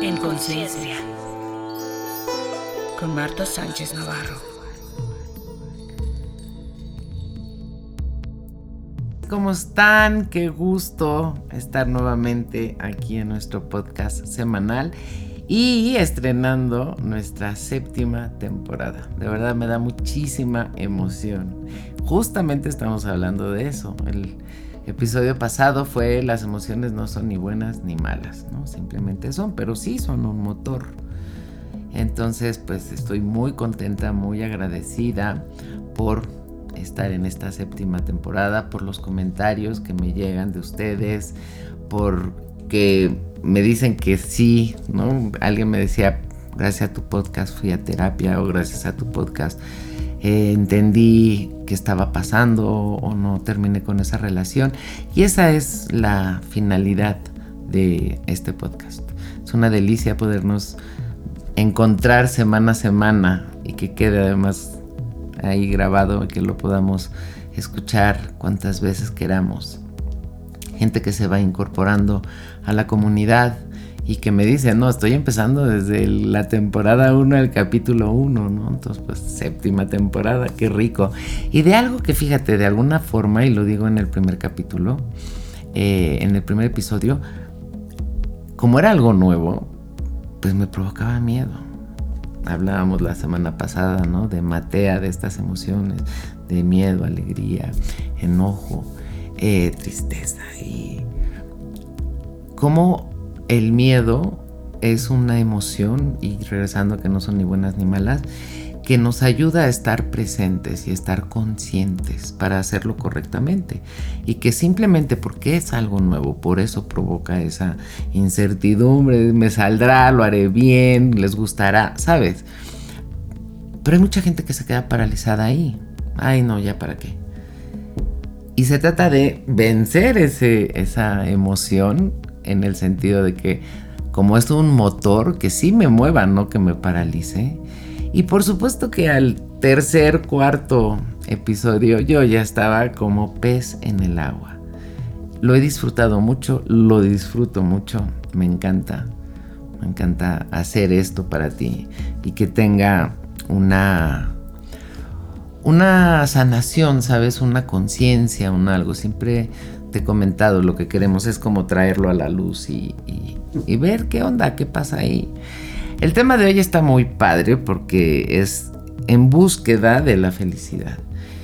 En Conciencia, con Marta Sánchez Navarro. ¿Cómo están? Qué gusto estar nuevamente aquí en nuestro podcast semanal y estrenando nuestra 7ª temporada. De verdad me da muchísima emoción. Justamente estamos hablando de eso. El episodio pasado fue las emociones no son ni buenas ni malas, ¿no? Simplemente son, pero sí son un motor. Entonces, pues estoy muy contenta, muy agradecida por estar en esta 7ª temporada, por los comentarios que me llegan de ustedes, porque me dicen que sí, ¿no? Alguien me decía, gracias a tu podcast fui a terapia, o gracias a tu podcast entendí qué estaba pasando o no terminé con esa relación. Y esa es la finalidad de este podcast. Es una delicia podernos encontrar semana a semana y que quede además ahí grabado y que lo podamos escuchar cuantas veces queramos. Gente que se va incorporando a la comunidad y que me dice, no, estoy empezando desde la temporada 1 al capítulo 1, ¿no? Entonces, pues 7ª temporada, qué rico. Y de algo que, fíjate, de alguna forma, y lo digo en el primer capítulo, en el primer episodio, como era algo nuevo, pues me provocaba miedo. Hablábamos la semana pasada, ¿no? De Matea, de estas emociones, de miedo, alegría, enojo, tristeza. Y cómo el miedo es una emoción, y regresando a que no son ni buenas ni malas, que nos ayuda a estar presentes y a estar conscientes para hacerlo correctamente. Y que simplemente porque es algo nuevo, por eso provoca esa incertidumbre, me saldrá, lo haré bien, les gustará, ¿sabes? Pero hay mucha gente que se queda paralizada ahí. Ay, no, ya para qué. Y se trata de vencer esa emoción en el sentido de que como es un motor que sí me mueva, no que me paralice. Y por supuesto que al tercer, cuarto episodio yo ya estaba como pez en el agua. Lo he disfrutado mucho, lo disfruto mucho, me encanta hacer esto para ti y que tenga una sanación, ¿sabes? Una conciencia, algo. Siempre te he comentado, lo que queremos es como traerlo a la luz y ver qué onda, qué pasa ahí. El tema de hoy está muy padre porque es en búsqueda de la felicidad.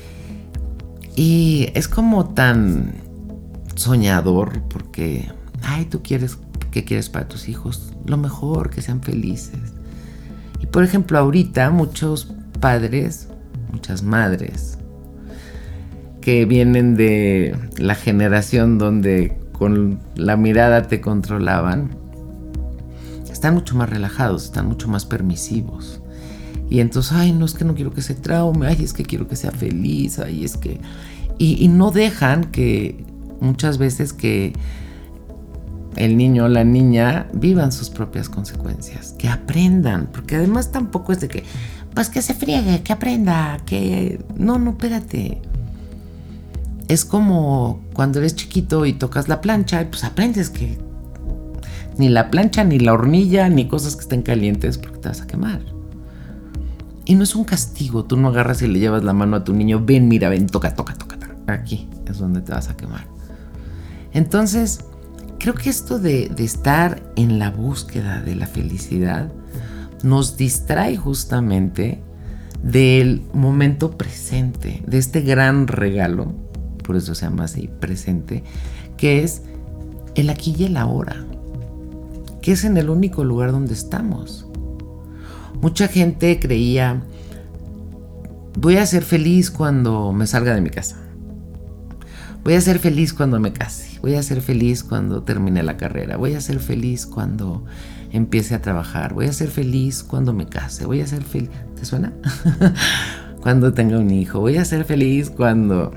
Y es como tan soñador porque, tú quieres, ¿qué quieres para tus hijos? Lo mejor, que sean felices. Y por ejemplo, ahorita muchos padres, muchas madres que vienen de la generación donde con la mirada te controlaban, están mucho más relajados, están mucho más permisivos. Y entonces, no, es que no quiero que se traume, es que quiero que sea feliz, es que... Y no dejan que muchas veces que el niño o la niña vivan sus propias consecuencias, que aprendan, porque además tampoco es de que, pues que se friegue, que aprenda, que... No, espérate. Es como cuando eres chiquito y tocas la plancha, pues aprendes que ni la plancha, ni la hornilla, ni cosas que estén calientes porque te vas a quemar. Y no es un castigo, tú no agarras y le llevas la mano a tu niño, ven, mira, ven, toca. Aquí es donde te vas a quemar. Entonces, creo que esto de estar en la búsqueda de la felicidad nos distrae justamente del momento presente, de este gran regalo, por eso se llama así, presente, que es el aquí y el ahora, que es en el único lugar donde estamos. Mucha gente creía, voy a ser feliz cuando me salga de mi casa, voy a ser feliz cuando me case, voy a ser feliz cuando termine la carrera, voy a ser feliz cuando empiece a trabajar, voy a ser feliz cuando me case, voy a ser feliz, ¿te suena? Cuando tenga un hijo, voy a ser feliz cuando...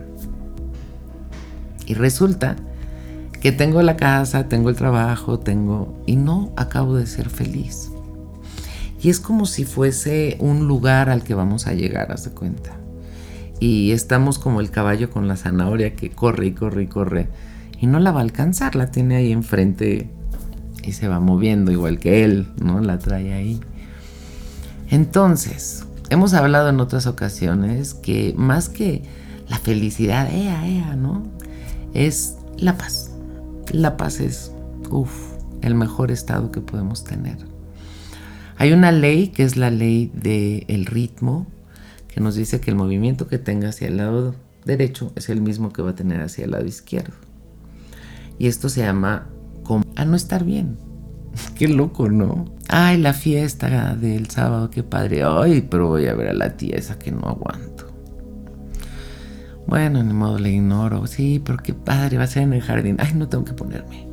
Y resulta que tengo la casa, tengo el trabajo, y no acabo de ser feliz. Y es como si fuese un lugar al que vamos a llegar, haz de cuenta. Y estamos como el caballo con la zanahoria que corre y corre y corre. Y no la va a alcanzar, la tiene ahí enfrente y se va moviendo igual que él, ¿no? La trae ahí. Entonces, hemos hablado en otras ocasiones que más que la felicidad, ¿no? Es la paz. La paz es, el mejor estado que podemos tener. Hay una ley que es la ley del ritmo, que nos dice que el movimiento que tenga hacia el lado derecho es el mismo que va a tener hacia el lado izquierdo. Y esto se llama a no estar bien. Qué loco, ¿no? Ay, la fiesta del sábado, qué padre. Ay, pero voy a ver a la tía esa que no aguanto. Bueno, ni modo, le ignoro. Sí, pero qué padre, va a ser en el jardín. Ay, no tengo que ponerme.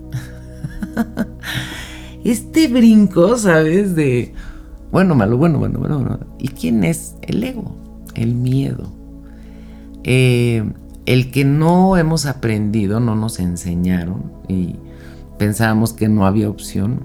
Este brinco, ¿sabes? De bueno, malo, bueno. ¿Y quién es? El ego, el miedo. El que no hemos aprendido, no nos enseñaron y pensábamos que no había opción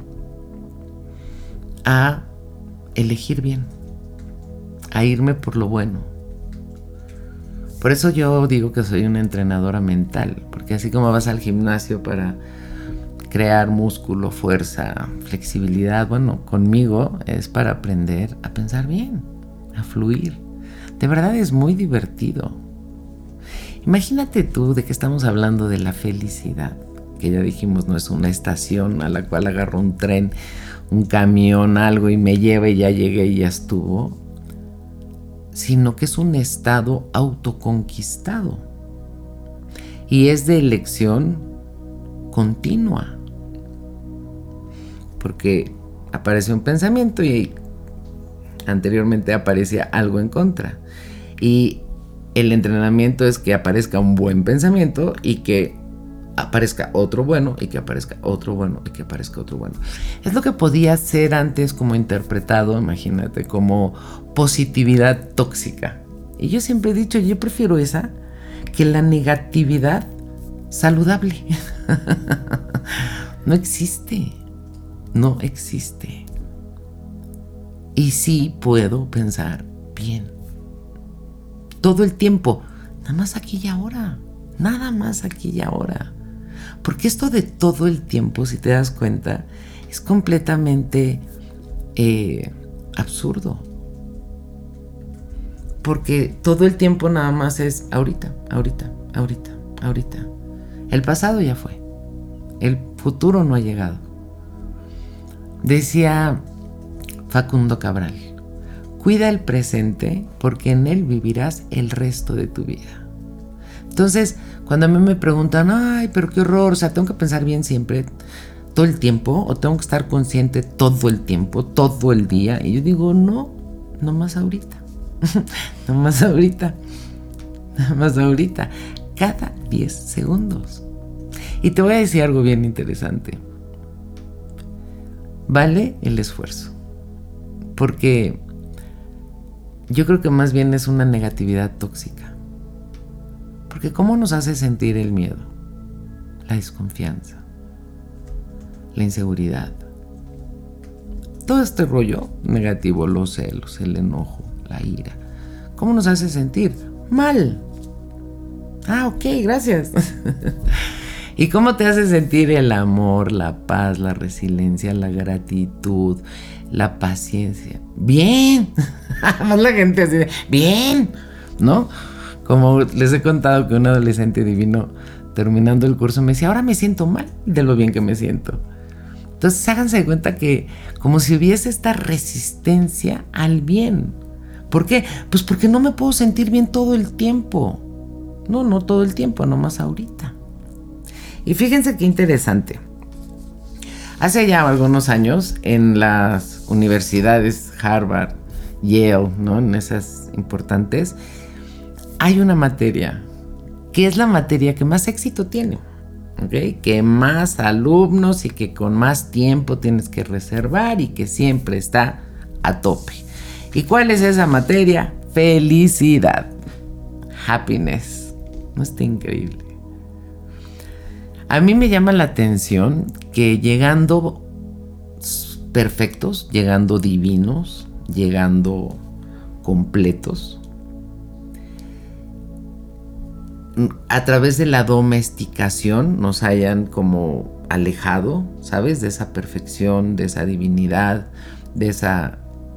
a elegir bien, a irme por lo bueno. Por eso yo digo que soy una entrenadora mental, porque así como vas al gimnasio para crear músculo, fuerza, flexibilidad, bueno, conmigo es para aprender a pensar bien, a fluir. De verdad es muy divertido. Imagínate tú de que estamos hablando de la felicidad, que ya dijimos no es una estación a la cual agarro un tren, un camión, algo y me lleva y ya llegué y ya estuvo, sino que es un estado autoconquistado y es de elección continua, porque aparece un pensamiento y anteriormente aparecía algo en contra, y el entrenamiento es que aparezca un buen pensamiento y que aparezca otro bueno y que aparezca otro bueno y que aparezca otro bueno. Es lo que podía ser antes como interpretado, imagínate, como positividad tóxica. Y yo siempre he dicho, yo prefiero esa que la negatividad saludable. No existe. Y sí puedo pensar bien. Todo el tiempo, nada más aquí y ahora. Nada más aquí y ahora. Porque esto de todo el tiempo, si te das cuenta, es completamente absurdo. Porque todo el tiempo nada más es ahorita. El pasado ya fue. El futuro no ha llegado. Decía Facundo Cabral, cuida el presente porque en él vivirás el resto de tu vida. Entonces, cuando a mí me preguntan, ay, pero qué horror, o sea, tengo que pensar bien siempre, todo el tiempo, o tengo que estar consciente todo el tiempo, todo el día, y yo digo, no más ahorita, no más ahorita, cada 10 segundos. Y te voy a decir algo bien interesante. Vale el esfuerzo, porque yo creo que más bien es una negatividad tóxica. Porque ¿cómo nos hace sentir el miedo? La desconfianza, la inseguridad, todo este rollo negativo, los celos, el enojo, la ira. ¿Cómo nos hace sentir? Mal. Ah, ok, gracias. ¿Y cómo te hace sentir el amor, la paz, la resiliencia, la gratitud, la paciencia? Bien. Más la gente así de, bien, ¿no? Como les he contado que un adolescente divino terminando el curso me decía, ahora me siento mal de lo bien que me siento. Entonces háganse de cuenta que como si hubiese esta resistencia al bien. ¿Por qué? Pues porque no me puedo sentir bien todo el tiempo. No todo el tiempo, nomás ahorita. Y fíjense qué interesante. Hace ya algunos años en las universidades Harvard, Yale, ¿no? En esas importantes, hay una materia que es la materia que más éxito tiene, ¿okay? Que más alumnos y que con más tiempo tienes que reservar y que siempre está a tope. ¿Y cuál es esa materia? Felicidad. Happiness. ¿No está increíble? A mí me llama la atención que llegando perfectos, llegando divinos, llegando completos, a través de la domesticación nos hayan como alejado, ¿sabes? De esa perfección, de esa divinidad, de esa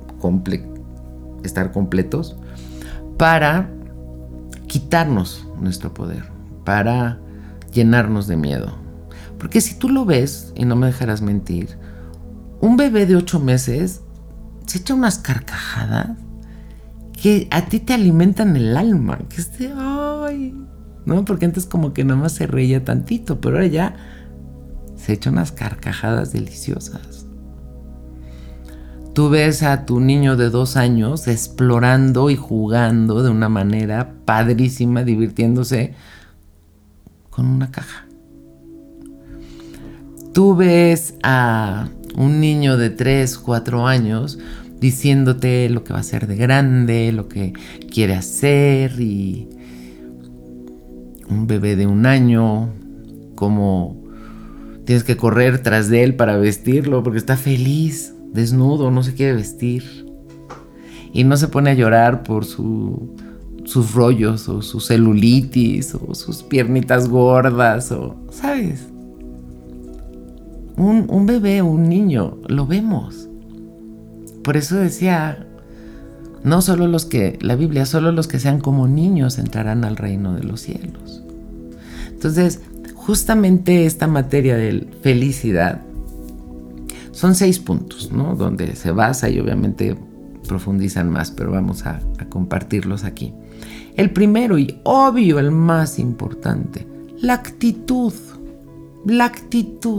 estar completos, para quitarnos nuestro poder, para llenarnos de miedo. Porque si tú lo ves, y no me dejarás mentir, un bebé de 8 meses se echa unas carcajadas que a ti te alimentan el alma, que es de ay, ¿no? Porque antes como que nada más se reía tantito, pero ahora ya se echa unas carcajadas deliciosas. Tú ves a tu niño de 2 años explorando y jugando de una manera padrísima, divirtiéndose con una caja. Tú ves a un niño de 3, 4 años diciéndote lo que va a hacer de grande, lo que quiere hacer, y un bebé de 1 año, como tienes que correr tras de él para vestirlo porque está feliz, desnudo, no se quiere vestir. Y no se pone a llorar por sus rollos o su celulitis o sus piernitas gordas o, ¿sabes? Un bebé, un niño, lo vemos. Por eso decía, no solo la Biblia, solo los que sean como niños entrarán al reino de los cielos. Entonces, justamente esta materia de felicidad son 6 puntos, ¿no? Donde se basa y obviamente profundizan más, pero vamos a compartirlos aquí. El primero y obvio, el más importante, la actitud. La actitud.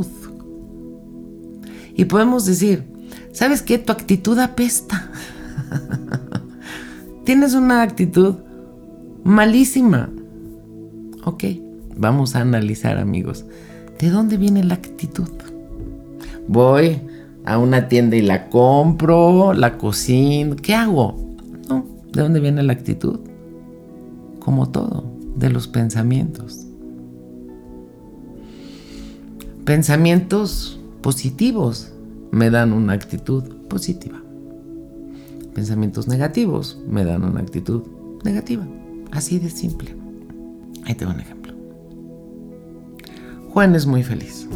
Y podemos decir, ¿sabes qué? Tu actitud apesta. Tienes una actitud malísima. Ok, vamos a analizar, amigos. ¿De dónde viene la actitud? Voy a una tienda y la compro, la cocino. ¿Qué hago? No, ¿de dónde viene la actitud? Como todo, de los pensamientos. Pensamientos positivos me dan una actitud positiva. Pensamientos negativos me dan una actitud negativa. Así de simple. Ahí te doy un ejemplo. Juan es muy feliz.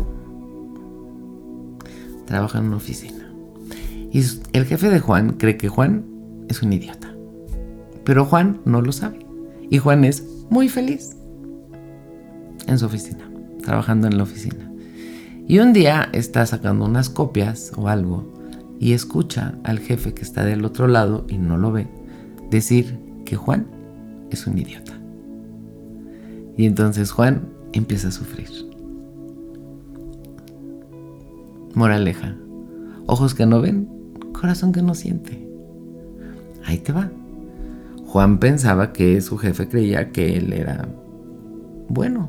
Trabaja en una oficina. Y el jefe de Juan cree que Juan es un idiota. Pero Juan no lo sabe. Y Juan es muy feliz en su oficina, trabajando en la oficina. Y un día está sacando unas copias o algo y escucha al jefe que está del otro lado y no lo ve decir que Juan es un idiota. Y entonces Juan empieza a sufrir. Moraleja: ojos que no ven, corazón que no siente. Ahí te va. Juan pensaba que su jefe creía que él era bueno.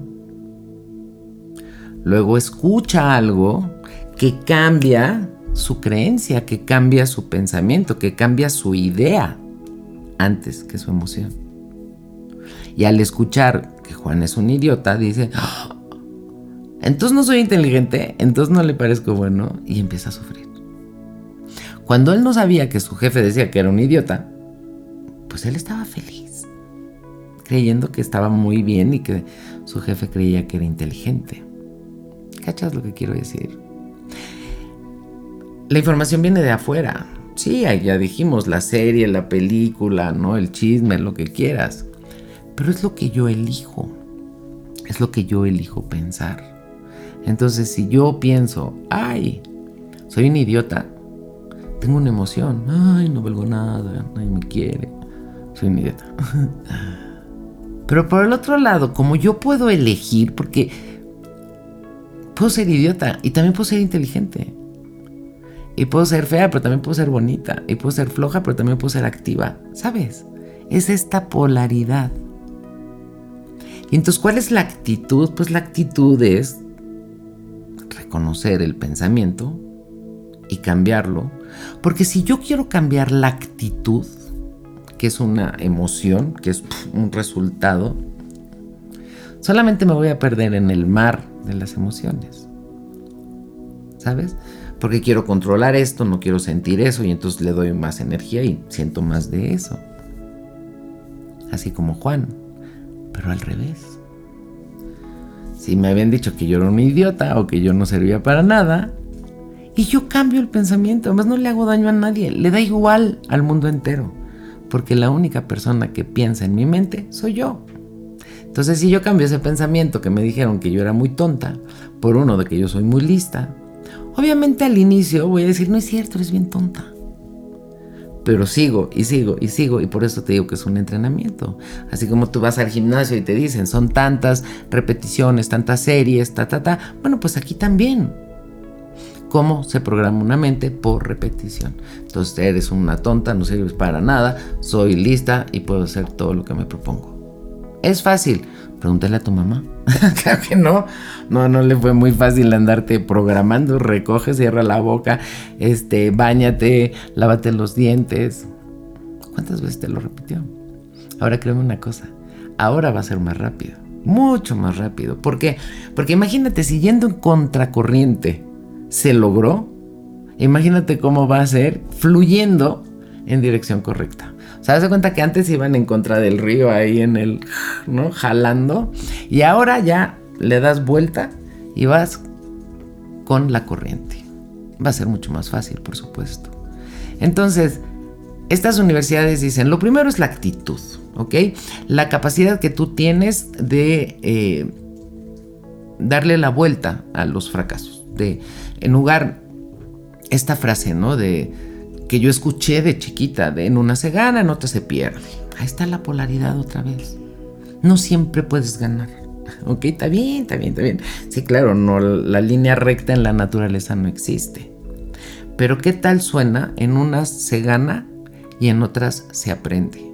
Luego escucha algo que cambia su creencia, que cambia su pensamiento, que cambia su idea antes que su emoción. Y al escuchar que Juan es un idiota, dice: ¡oh! Entonces no soy inteligente, entonces no le parezco bueno, y empieza a sufrir. Cuando él no sabía que su jefe decía que era un idiota, pues él estaba feliz, creyendo que estaba muy bien y que su jefe creía que era inteligente. ¿Cachas lo que quiero decir? La información viene de afuera. Sí, ya dijimos, la serie, la película, ¿no? El chisme, lo que quieras. Pero es lo que yo elijo. Es lo que yo elijo pensar. Entonces, si yo pienso, ay, soy un idiota, tengo una emoción. Ay, no valgo nada, nadie me quiere. Soy un idiota. Pero por el otro lado, como yo puedo elegir, porque puedo ser idiota y también puedo ser inteligente. Y puedo ser fea, pero también puedo ser bonita. Y puedo ser floja, pero también puedo ser activa. ¿Sabes? Es esta polaridad. Y entonces, ¿cuál es la actitud? Pues la actitud es reconocer el pensamiento y cambiarlo. Porque si yo quiero cambiar la actitud, que es una emoción, que es un resultado, solamente me voy a perder en el mar de las emociones. ¿Sabes? Porque quiero controlar esto, no quiero sentir eso, y entonces le doy más energía y siento más de eso. Así como Juan, pero al revés. si me habían dicho que yo era un idiota o que yo no servía para nada. Y yo cambio el pensamiento, además no le hago daño a nadie, le da igual al mundo entero, porque la única persona que piensa en mi mente soy yo. Entonces, si yo cambio ese pensamiento que me dijeron que yo era muy tonta por uno de que yo soy muy lista, obviamente al inicio voy a decir, no es cierto, eres bien tonta. Pero sigo y por eso te digo que es un entrenamiento. Así como tú vas al gimnasio y te dicen, son tantas repeticiones, tantas series, bueno, pues aquí también. ¿Cómo se programa una mente? Por repetición. Entonces, eres una tonta, no sirves para nada, soy lista y puedo hacer todo lo que me propongo. Es fácil. Pregúntale a tu mamá. Claro que no. No le fue muy fácil andarte programando. Recoge, cierra la boca, báñate, lávate los dientes. ¿Cuántas veces te lo repitió? Ahora créeme una cosa. Ahora va a ser más rápido. Mucho más rápido. ¿Por qué? Porque imagínate, si yendo en contracorriente se logró, imagínate cómo va a ser fluyendo en dirección correcta. O sea, haz de cuenta que antes iban en contra del río ahí ¿no? Jalando, y ahora ya le das vuelta y vas con la corriente. Va a ser mucho más fácil, por supuesto. Entonces, estas universidades dicen, lo primero es la actitud, ¿ok? La capacidad que tú tienes de darle la vuelta a los fracasos. En lugar, esta frase, ¿no? Que yo escuché de chiquita, en una se gana, en otra se pierde. Ahí está la polaridad otra vez. No siempre puedes ganar. Ok, está bien. Sí, claro, no, la línea recta en la naturaleza no existe. Pero ¿qué tal suena? En unas se gana y en otras se aprende.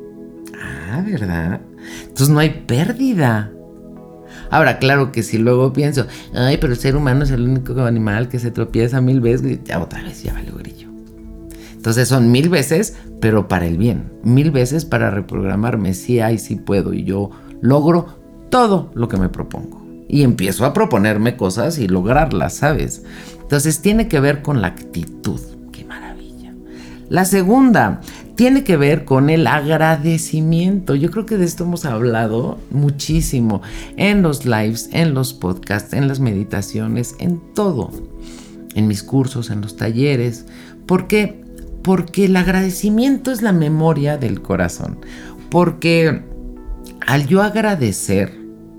Ah, ¿verdad? Entonces no hay pérdida. Ahora, claro que si luego pienso, ay, pero el ser humano es el único animal que se tropieza 1000 veces, ya otra vez, ya vale grillo. Entonces son 1000 veces, pero para el bien. 1000 veces para reprogramarme, sí puedo, y yo logro todo lo que me propongo. Y empiezo a proponerme cosas y lograrlas, ¿sabes? Entonces tiene que ver con la actitud. ¡Qué maravilla! La segunda tiene que ver con el agradecimiento. Yo creo que de esto hemos hablado muchísimo en los lives, en los podcasts, en las meditaciones, en todo. En mis cursos, en los talleres. ¿Por qué? Porque el agradecimiento es la memoria del corazón. Porque al yo agradecer,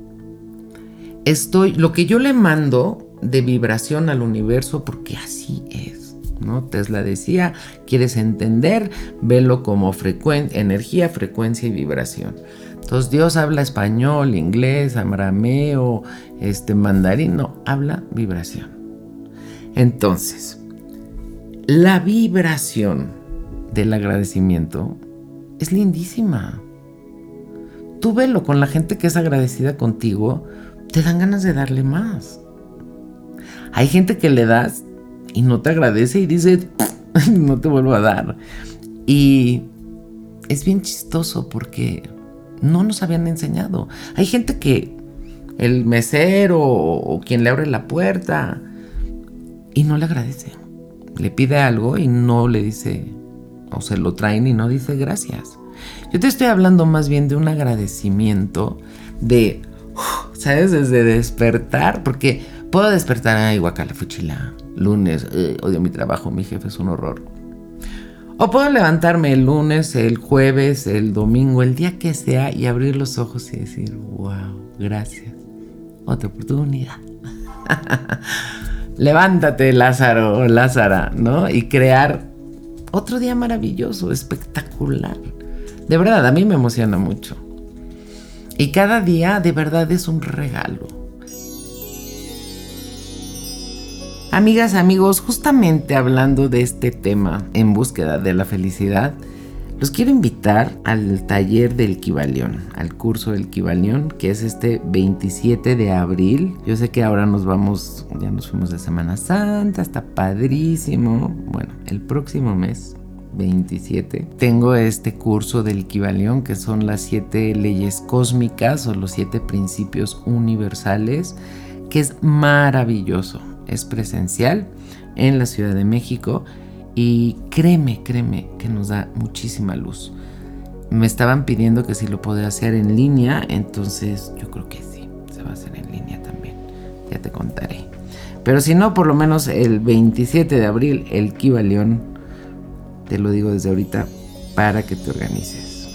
lo que yo le mando de vibración al universo, porque así es, ¿no? Tesla decía, ¿quieres entender? Velo como energía, frecuencia y vibración. Entonces Dios habla español, inglés, arameo, mandarín, no, habla vibración. Entonces, la vibración del agradecimiento es lindísima. Tú velo con la gente que es agradecida contigo, te dan ganas de darle más. Hay gente que le das y no te agradece y dice, no te vuelvo a dar. Y es bien chistoso porque no nos habían enseñado. Hay gente que el mesero o quien le abre la puerta y no le agradece. Le pide algo y no le dice, o se lo traen y no dice gracias. Yo te estoy hablando más bien de un agradecimiento de, ¿sabes? Desde despertar, porque puedo despertar, ay, guacala, fuchila, lunes, odio mi trabajo, mi jefe es un horror. O puedo levantarme el lunes, el jueves, el domingo, el día que sea y abrir los ojos y decir, wow, gracias, otra oportunidad. Levántate, Lázaro o Lázara, ¿no? Y crear otro día maravilloso, espectacular. De verdad, a mí me emociona mucho. Y cada día de verdad es un regalo. Amigas, amigos, justamente hablando de este tema, en búsqueda de la felicidad, los quiero invitar al taller del Kybalión, al curso del Kybalión, que es este 27 de abril. Yo sé que ahora ya nos fuimos de Semana Santa, está padrísimo. Bueno, el próximo mes, 27, tengo este curso del Kybalión, que son las 7 leyes cósmicas o los 7 principios universales, que es maravilloso. Es presencial en la Ciudad de México. Y créeme que nos da muchísima luz. Me estaban pidiendo que si lo podía hacer en línea, entonces yo creo que sí, se va a hacer en línea también. ya te contaré. Pero si no, por lo menos el 27 de abril, el Kiva León, te lo digo desde ahorita, para que te organices.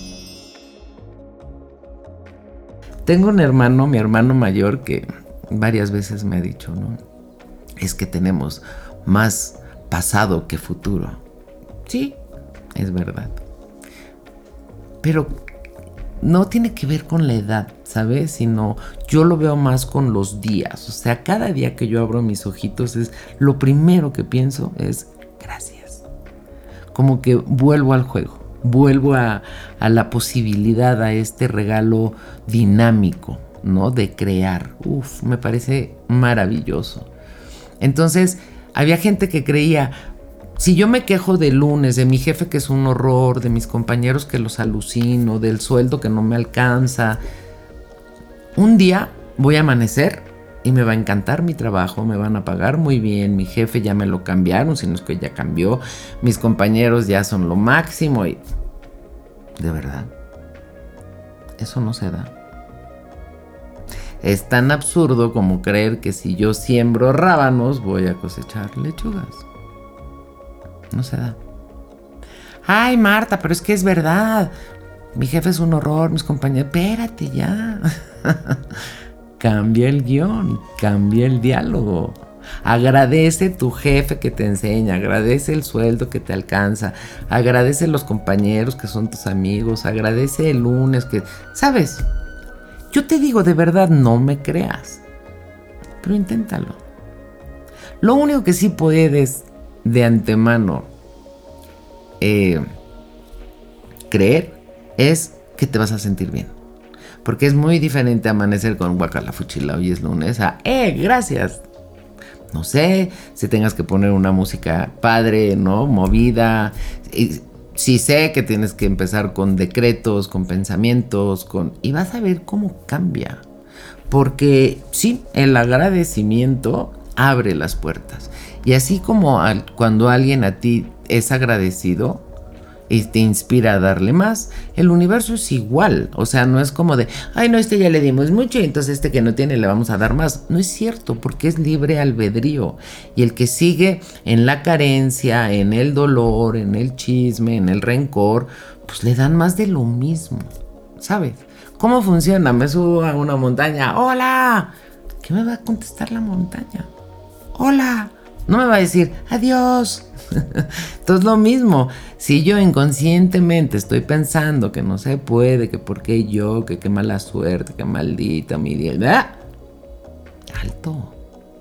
Tengo un hermano, mi hermano mayor, que varias veces me ha dicho, ¿no? Es que tenemos más pasado que futuro. Sí, es verdad. Pero no tiene que ver con la edad, ¿sabes? Sino yo lo veo más con los días. O sea, cada día que yo abro mis ojitos, lo primero que pienso es gracias. Como que vuelvo al juego, vuelvo a la posibilidad, a este regalo dinámico, ¿no? De crear. Uf, me parece maravilloso. Entonces, había gente que creía, si yo me quejo del lunes, de mi jefe que es un horror, de mis compañeros que los alucino, del sueldo que no me alcanza, un día voy a amanecer y me va a encantar mi trabajo, me van a pagar muy bien, mi jefe ya me lo cambiaron, si no es que ya cambió, mis compañeros ya son lo máximo y... De verdad, eso no se da. Es tan absurdo como creer que si yo siembro rábanos voy a cosechar lechugas. No se da. Ay, Marta, pero es que es verdad. Mi jefe es un horror, mis compañeros... Espérate ya. Cambia el guión, cambia el diálogo. Agradece tu jefe que te enseña, agradece el sueldo que te alcanza, agradece los compañeros que son tus amigos, agradece el lunes que... ¿Sabes? Yo te digo, de verdad, no me creas, pero inténtalo. Lo único que sí puedes de antemano creer es que te vas a sentir bien. Porque es muy diferente amanecer con guacala fuchila, hoy es lunes, a gracias. No sé si tengas que poner una música padre, ¿no? Movida. Sí sé que tienes que empezar con decretos, con pensamientos, y vas a ver cómo cambia. Porque sí, el agradecimiento abre las puertas. Y así como cuando alguien a ti es agradecido y te inspira a darle más, el universo es igual. O sea, no es como de, ay no, ya le dimos mucho y entonces que no tiene le vamos a dar más. No es cierto, porque es libre albedrío. Y el que sigue en la carencia, en el dolor, en el chisme, en el rencor, pues le dan más de lo mismo, ¿sabes? ¿Cómo funciona? Me subo a una montaña, ¡hola! ¿Qué me va a contestar la montaña? ¡Hola! No me va a decir, ¡adiós! Entonces lo mismo, si yo inconscientemente estoy pensando que no se puede, que por qué yo, que qué mala suerte, que maldita mi día, alto,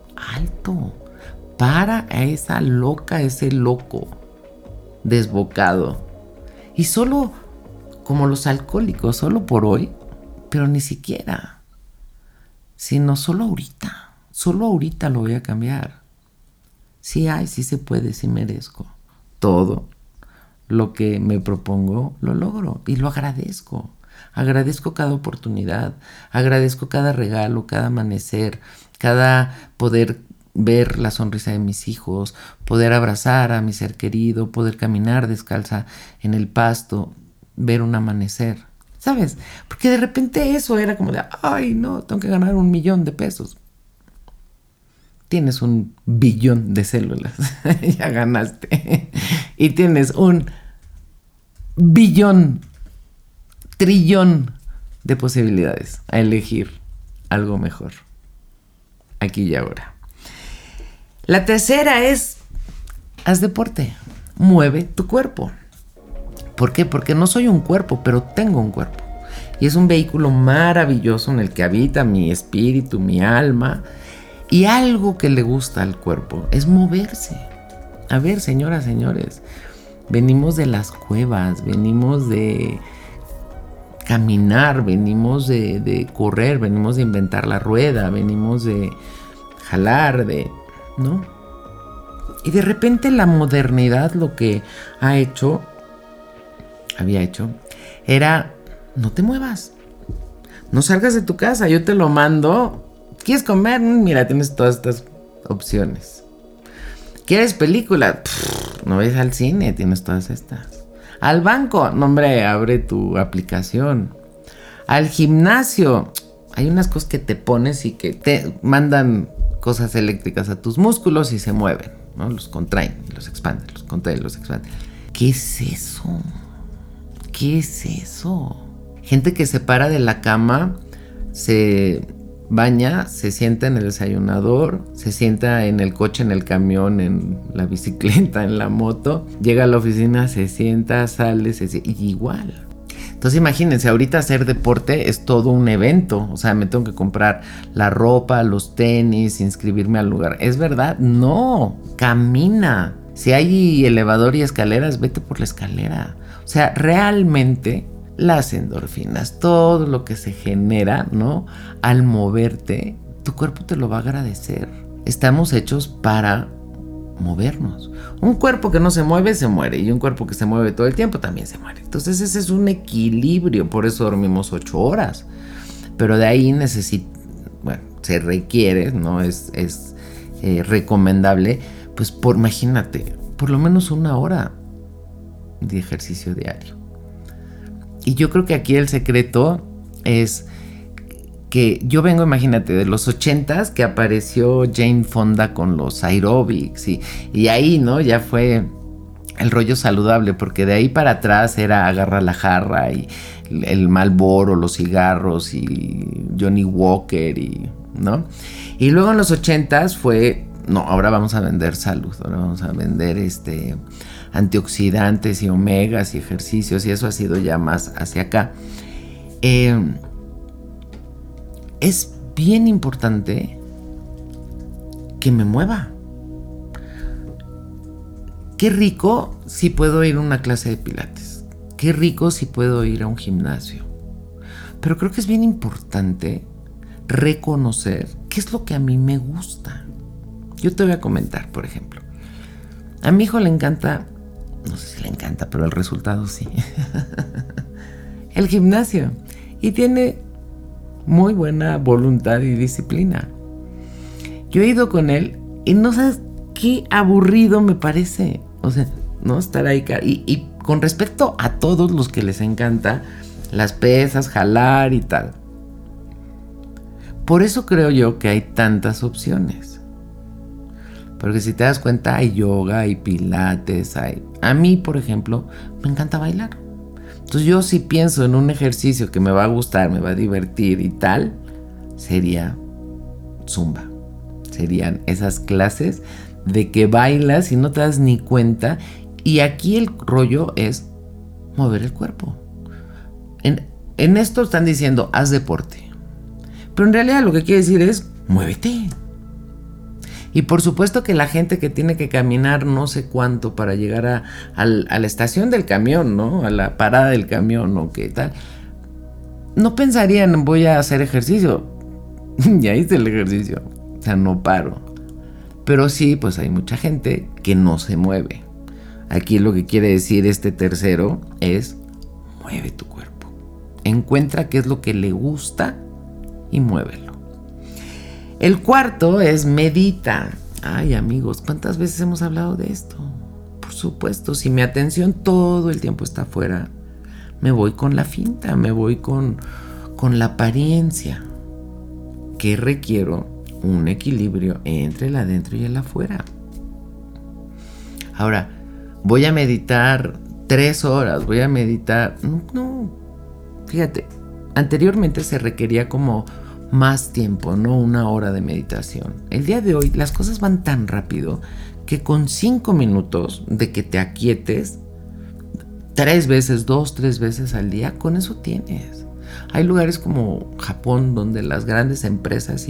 para a esa loca, ese loco desbocado. Y solo como los alcohólicos, solo por hoy, pero ni siquiera, sino solo ahorita lo voy a cambiar. Sí hay, sí se puede, sí merezco. Todo lo que me propongo lo logro y lo agradezco. Agradezco cada oportunidad, agradezco cada regalo, cada amanecer, cada poder ver la sonrisa de mis hijos, poder abrazar a mi ser querido, poder caminar descalza en el pasto, ver un amanecer. ¿Sabes? Porque de repente eso era como de, ay no, tengo que ganar 1 millón de pesos. Tienes 1 billón de células, ya ganaste. Y tienes 1 billón, trillón de posibilidades a elegir algo mejor, aquí y ahora. La tercera es, haz deporte, mueve tu cuerpo. ¿Por qué? Porque no soy un cuerpo, pero tengo un cuerpo. Y es un vehículo maravilloso en el que habita mi espíritu, mi alma. Y algo que le gusta al cuerpo es moverse. A ver, señoras, señores, venimos de las cuevas, venimos de caminar, venimos de correr, venimos de inventar la rueda, venimos de jalar, ¿no? Y de repente la modernidad lo que había hecho, era, no te muevas, no salgas de tu casa, yo te lo mando. ¿Quieres comer? Mira, tienes todas estas opciones. ¿Quieres película? No ves al cine, tienes todas estas. Al banco, no hombre, abre tu aplicación. Al gimnasio, hay unas cosas que te pones y que te mandan cosas eléctricas a tus músculos y se mueven, ¿no? Los contraen, los expanden, los contraen, los expanden. ¿Qué es eso? ¿Qué es eso? Gente que se para de la cama, se baña, se sienta en el desayunador, se sienta en el coche, en el camión, en la bicicleta, en la moto, llega a la oficina, se sienta, sale, y igual. Entonces imagínense, ahorita hacer deporte es todo un evento. O sea, me tengo que comprar la ropa, los tenis, inscribirme al lugar. ¿Es verdad? No, camina. Si hay elevador y escaleras, vete por la escalera. O sea, realmente las endorfinas, todo lo que se genera, ¿no? Al moverte, tu cuerpo te lo va a agradecer. Estamos hechos para movernos. Un cuerpo que no se mueve, se muere. Y un cuerpo que se mueve todo el tiempo, también se muere. Entonces ese es un equilibrio. Por eso dormimos 8 horas. Pero de ahí se requiere, ¿no? Es recomendable, pues imagínate, por lo menos 1 hora de ejercicio diario. Y yo creo que aquí el secreto es que yo vengo, imagínate, de los 80s, que apareció Jane Fonda con los aeróbics y ahí, ¿no? Ya fue el rollo saludable, porque de ahí para atrás era agarra la jarra y el Marlboro, los cigarros y Johnny Walker ¿no? Y luego en los 80s fue, no, ahora vamos a vender salud, ahora vamos a vender antioxidantes y omegas y ejercicios, y eso ha sido ya más hacia acá. Es bien importante que me mueva. Qué rico si puedo ir a una clase de pilates. Qué rico si puedo ir a un gimnasio. Pero creo que es bien importante reconocer qué es lo que a mí me gusta. Yo te voy a comentar, por ejemplo. A mi hijo le encanta, no sé si le encanta, pero el resultado sí. El gimnasio. Y tiene muy buena voluntad y disciplina. Yo he ido con él y no sabes qué aburrido me parece. O sea, no estar ahí. Y con respecto a todos los que les encanta las pesas, jalar y tal. Por eso creo yo que hay tantas opciones. Porque si te das cuenta, hay yoga, hay pilates, A mí, por ejemplo, me encanta bailar. Entonces yo si pienso en un ejercicio que me va a gustar, me va a divertir y tal, sería zumba. Serían esas clases de que bailas y no te das ni cuenta. Y aquí el rollo es mover el cuerpo. En esto están diciendo, haz deporte. Pero en realidad lo que quiere decir es, muévete. Y por supuesto que la gente que tiene que caminar no sé cuánto para llegar a la estación del camión, ¿no? A la parada del camión o qué tal, no pensarían, voy a hacer ejercicio. Ya hice el ejercicio. O sea, no paro. Pero sí, pues hay mucha gente que no se mueve. Aquí lo que quiere decir este tercero es, mueve tu cuerpo. Encuentra qué es lo que le gusta y muévelo. El cuarto es medita. Ay, amigos, ¿cuántas veces hemos hablado de esto? Por supuesto, si mi atención todo el tiempo está afuera, me voy con la finta, me voy con la apariencia. Que requiero un equilibrio entre el adentro y el afuera. Ahora, voy a meditar 3 horas, voy a meditar... No, fíjate, anteriormente se requería como más tiempo, no 1 hora de meditación. El día de hoy las cosas van tan rápido que con 5 minutos de que te aquietes 3 veces, 2-3 veces al día, con eso tienes. Hay lugares como Japón donde las grandes empresas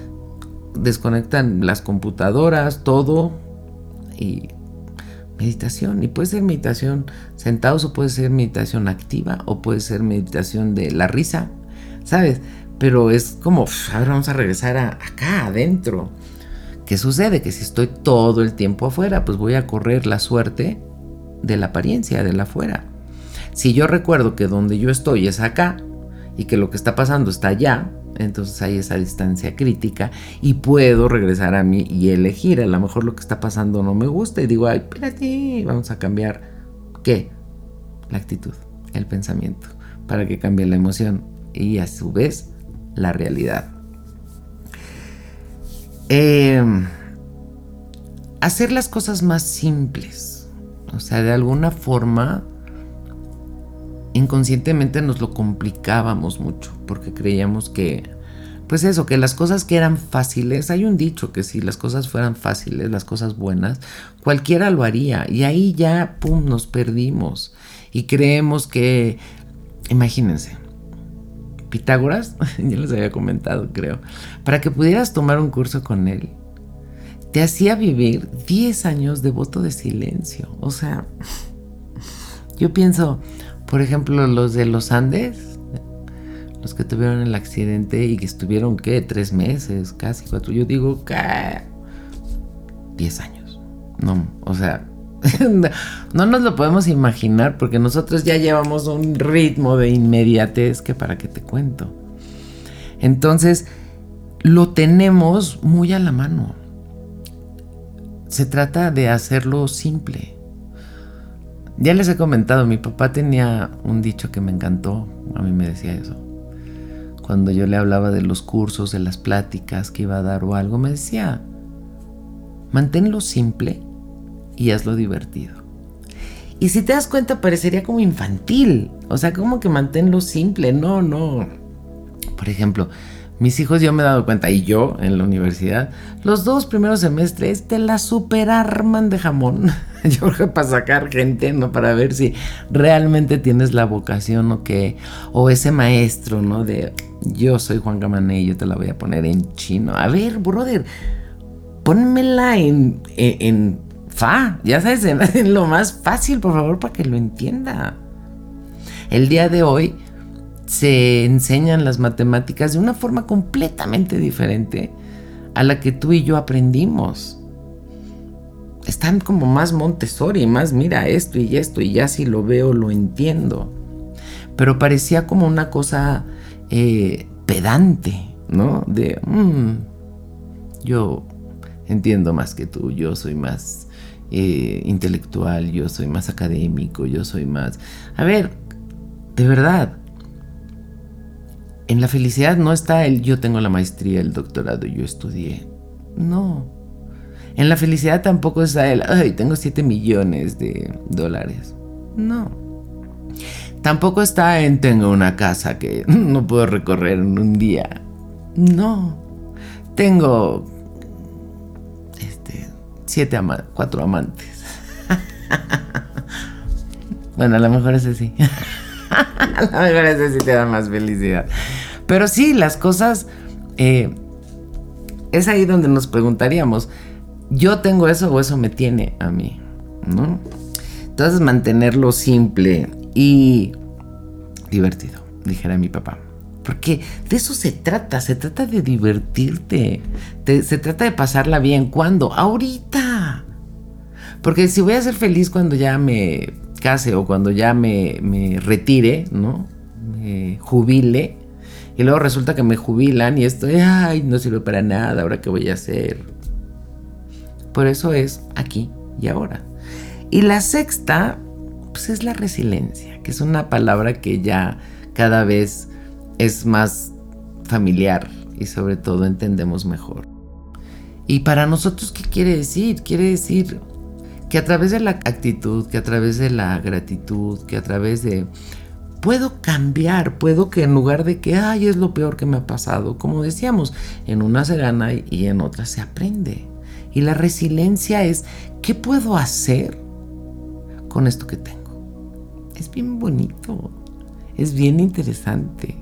desconectan las computadoras, todo, y meditación. Y puede ser meditación sentados, o puede ser meditación activa, o puede ser meditación de la risa, ¿sabes? Pero es como, ahora vamos a regresar acá adentro. ¿Qué sucede? Que si estoy todo el tiempo afuera, pues voy a correr la suerte de la apariencia, de la afuera. Si yo recuerdo que donde yo estoy es acá y que lo que está pasando está allá, entonces hay esa distancia crítica y puedo regresar a mí y elegir. A lo mejor lo que está pasando no me gusta y digo, ay, espérate, vamos a cambiar. ¿Qué? La actitud, el pensamiento, para que cambie la emoción y a su vez la realidad. hacer las cosas más simples. O sea, de alguna forma, inconscientemente nos lo complicábamos mucho, porque creíamos que, pues eso, que las cosas que eran fáciles, hay un dicho que si las cosas fueran fáciles, las cosas buenas, cualquiera lo haría. Y ahí ya, pum, nos perdimos. Y creemos que, imagínense, Pitágoras, ya les había comentado, creo, para que pudieras tomar un curso con él, te hacía vivir 10 años de voto de silencio. O sea, yo pienso, por ejemplo, los de los Andes, los que tuvieron el accidente y que estuvieron, ¿qué? 3 meses, casi 4. Yo digo, ¿qué? 10 años. No, o sea, no nos lo podemos imaginar porque nosotros ya llevamos un ritmo de inmediatez que para qué te cuento. Entonces, lo tenemos muy a la mano. Se trata de hacerlo simple. Ya les he comentado, mi papá tenía un dicho que me encantó. A mí me decía eso. Cuando yo le hablaba de los cursos, de las pláticas que iba a dar o algo, me decía, manténlo simple y hazlo divertido. Y si te das cuenta, parecería como infantil. O sea, como que manténlo simple. No. Por ejemplo, mis hijos, yo me he dado cuenta, y yo en la universidad, los 2 primeros semestres te la superarman de jamón. Yo creo que para sacar gente, ¿no? Para ver si realmente tienes la vocación o qué. O ese maestro, ¿no? De yo soy Juan Camané y yo te la voy a poner en chino. A ver, brother, pónmela en fa. Ya sabes, en lo más fácil, por favor, para que lo entienda. El día de hoy se enseñan las matemáticas de una forma completamente diferente a la que tú y yo aprendimos. Están como más Montessori, más mira esto, y ya si lo veo lo entiendo. Pero parecía como una cosa pedante, ¿no? De, yo entiendo más que tú, yo soy más intelectual, yo soy más académico, yo soy más... A ver, de verdad, en la felicidad no está el yo tengo la maestría, el doctorado, yo estudié. No. En la felicidad tampoco está el ay, tengo 7 millones de dólares. No. Tampoco está en tengo una casa que no puedo recorrer en un día. No. Tengo 4 amantes. Bueno, a lo mejor ese sí. A lo mejor ese sí te da más felicidad. Pero sí, las cosas... es ahí donde nos preguntaríamos, ¿yo tengo eso o eso me tiene a mí? ¿No? Entonces, mantenerlo simple y divertido, dijera mi papá. Porque de eso se trata de divertirte. Se trata de pasarla bien. ¿Cuándo? ¡Ahorita! Porque si voy a ser feliz cuando ya me case o cuando ya me retire, ¿no? Me jubile. Y luego resulta que me jubilan y estoy, ay, no sirve para nada, ¿ahora qué voy a hacer? Por eso es aquí y ahora. Y la sexta, pues es la resiliencia, que es una palabra que ya cada vez es más familiar y sobre todo entendemos mejor. Y para nosotros, ¿qué quiere decir? Quiere decir que a través de la actitud, que a través de la gratitud, que a través de... puedo cambiar, puedo que en lugar de que, ay, es lo peor que me ha pasado, como decíamos, en una se gana y en otra se aprende. Y la resiliencia es, ¿qué puedo hacer con esto que tengo? Es bien bonito, es bien interesante.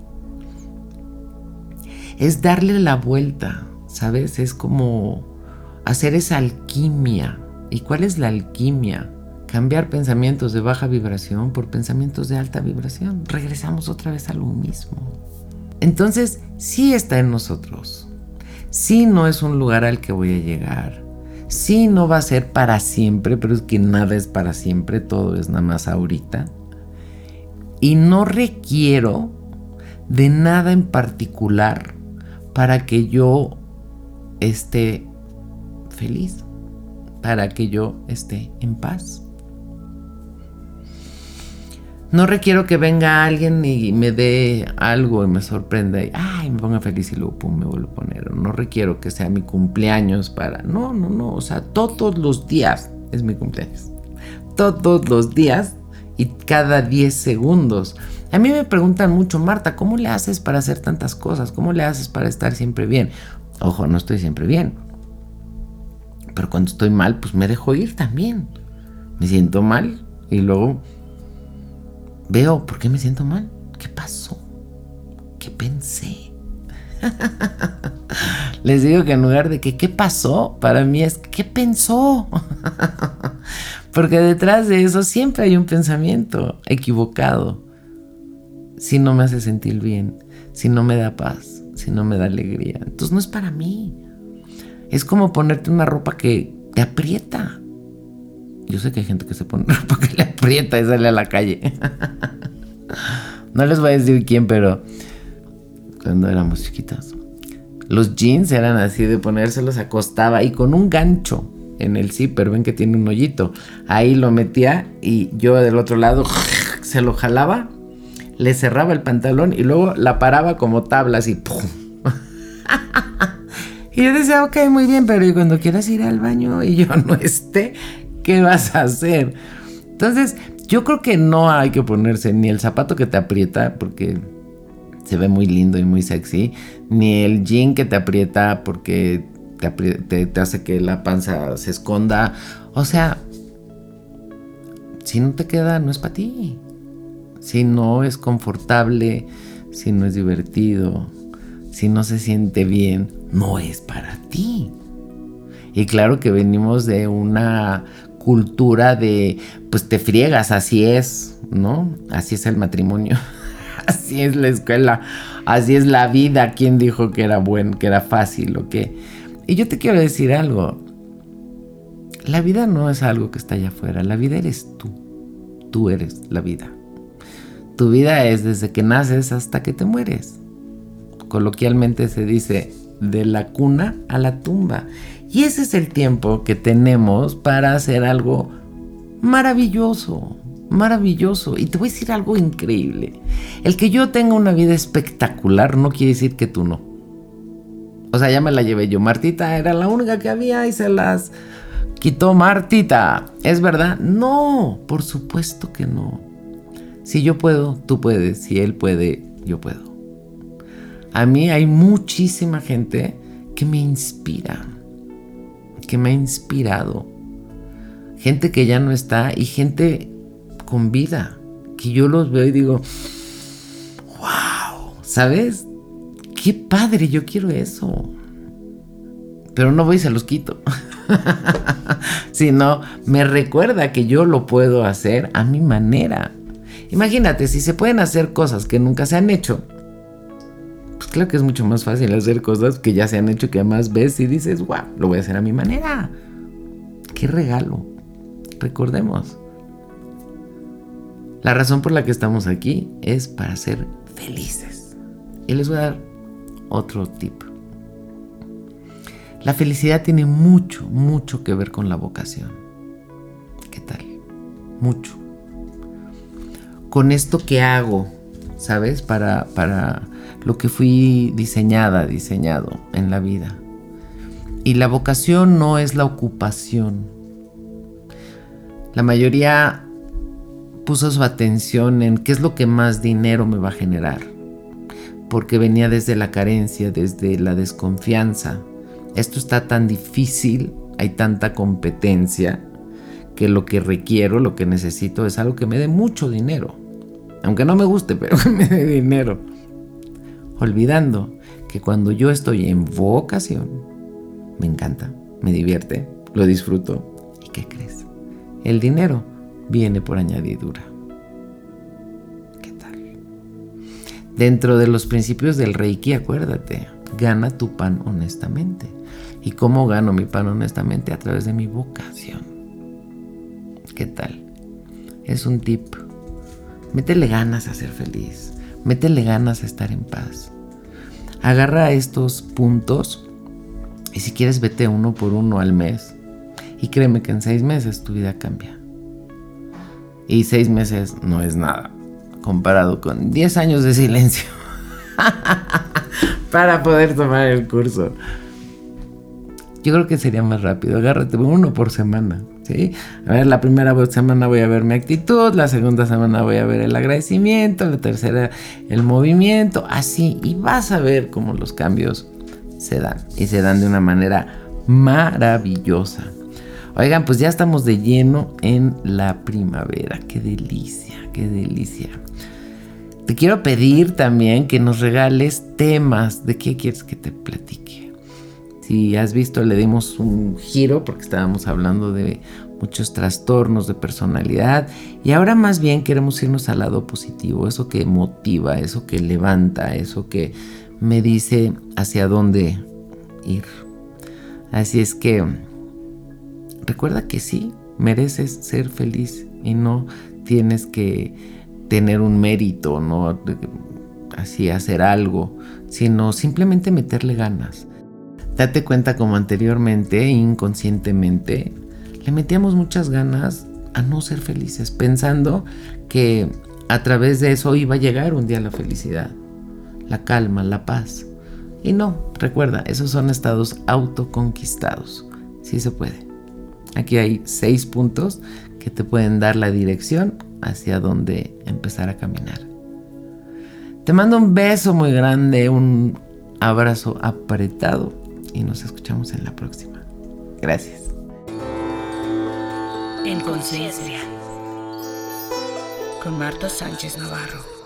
Es darle la vuelta, ¿sabes? Es como hacer esa alquimia. ¿Y cuál es la alquimia? Cambiar pensamientos de baja vibración por pensamientos de alta vibración. Regresamos otra vez a lo mismo. Entonces, sí está en nosotros. Sí no es un lugar al que voy a llegar. Sí no va a ser para siempre, pero es que nada es para siempre. Todo es nada más ahorita. Y no requiero de nada en particular para que yo esté feliz, para que yo esté en paz. No requiero que venga alguien y me dé algo y me sorprenda y me ponga feliz y luego pum, me vuelvo a poner. No requiero que sea mi cumpleaños para... No. O sea, todos los días es mi cumpleaños. Todos los días y cada 10 segundos. A mí me preguntan mucho, Marta, ¿cómo le haces para hacer tantas cosas? ¿Cómo le haces para estar siempre bien? Ojo, no estoy siempre bien. Pero cuando estoy mal, pues me dejo ir también. Me siento mal y luego veo, ¿por qué me siento mal? ¿Qué pasó? ¿Qué pensé? Les digo que en lugar de que ¿qué pasó? Para mí es ¿qué pensó? Porque detrás de eso siempre hay un pensamiento equivocado. Si no me hace sentir bien, si no me da paz, si no me da alegría, entonces no es para mí. Es como ponerte una ropa que te aprieta. Yo sé que hay gente que se pone ropa que le aprieta y sale a la calle. No les voy a decir quién, pero cuando éramos chiquitas, los jeans eran así de ponérselos, acostaba y con un gancho en el zipper, ven que tiene un hoyito, ahí lo metía y yo del otro lado se lo jalaba, le cerraba el pantalón y luego la paraba como tabla así. ¡Pum! Y yo decía, ok, muy bien, pero ¿y cuando quieras ir al baño y yo no esté, qué vas a hacer? Entonces, yo creo que no hay que ponerse ni el zapato que te aprieta porque se ve muy lindo y muy sexy, ni el jean que te aprieta porque te hace que la panza se esconda. O sea, si no te queda, no es para ti. Si no es confortable, si no es divertido, si no se siente bien, no es para ti. Y claro que venimos de una cultura de, pues te friegas, así es, ¿no? Así es el matrimonio, así es la escuela, así es la vida. ¿Quién dijo que era bueno, que era fácil o qué? Y yo te quiero decir algo. La vida no es algo que está allá afuera, la vida eres tú. Tú eres la vida. Tu vida es desde que naces hasta que te mueres. Coloquialmente se dice de la cuna a la tumba. Y ese es el tiempo que tenemos para hacer algo maravilloso, maravilloso. Y te voy a decir algo increíble. El que yo tenga una vida espectacular no quiere decir que tú no. O sea, ya me la llevé yo. Martita era la única que había y se las quitó Martita. ¿Es verdad? No, por supuesto que no. Si yo puedo, tú puedes. Si él puede, yo puedo. A mí hay muchísima gente que me inspira, que me ha inspirado. Gente que ya no está y gente con vida, que yo los veo y digo, wow, ¿sabes? Qué padre, yo quiero eso. Pero no voy y se los quito. Sino me recuerda que yo lo puedo hacer a mi manera. Imagínate, si se pueden hacer cosas que nunca se han hecho, pues claro que es mucho más fácil hacer cosas que ya se han hecho, que además ves y dices, wow, lo voy a hacer a mi manera. ¡Qué regalo! Recordemos, la razón por la que estamos aquí es para ser felices. Y les voy a dar otro tip. La felicidad tiene mucho, mucho que ver con la vocación. ¿Qué tal? Mucho. Con esto que hago, ¿sabes? Para lo que fui diseñado en la vida. Y la vocación no es la ocupación. La mayoría puso su atención en qué es lo que más dinero me va a generar. Porque venía desde la carencia, desde la desconfianza. Esto está tan difícil, hay tanta competencia, que lo que requiero, lo que necesito es algo que me dé mucho dinero. Aunque no me guste, pero que me dé dinero. Olvidando que cuando yo estoy en vocación, me encanta, me divierte, lo disfruto. ¿Y qué crees? El dinero viene por añadidura. ¿Qué tal? Dentro de los principios del Reiki, acuérdate, gana tu pan honestamente. ¿Y cómo gano mi pan honestamente? A través de mi vocación. ¿Qué tal? Es un tip. Métele ganas a ser feliz. Métele ganas a estar en paz. Agarra estos puntos y si quieres vete uno por uno al mes. Y créeme que en 6 meses tu vida cambia. Y 6 meses no es nada. comparado con 10 años de silencio para poder tomar el curso. Yo creo que sería más rápido. Agárrate uno por semana, ¿sí? A ver, la primera semana voy a ver mi actitud, la segunda semana voy a ver el agradecimiento, la tercera el movimiento, así. Y vas a ver cómo los cambios se dan. Y se dan de una manera maravillosa. Oigan, pues ya estamos de lleno en la primavera. ¡Qué delicia, qué delicia! Te quiero pedir también que nos regales temas de qué quieres que te platique. Si has visto, le dimos un giro porque estábamos hablando de muchos trastornos de personalidad y ahora más bien queremos irnos al lado positivo, eso que motiva, eso que levanta, eso que me dice hacia dónde ir. Así es que recuerda que sí, mereces ser feliz y no tienes que tener un mérito, no así hacer algo, sino simplemente meterle ganas. Date cuenta como anteriormente, inconscientemente, le metíamos muchas ganas a no ser felices, pensando que a través de eso iba a llegar un día la felicidad, la calma, la paz. Y no, recuerda, esos son estados autoconquistados. Sí se puede. Aquí hay 6 puntos que te pueden dar la dirección hacia dónde empezar a caminar. Te mando un beso muy grande, un abrazo apretado. Y nos escuchamos en la próxima. Gracias. En Conciencia, con Marta Sánchez Navarro.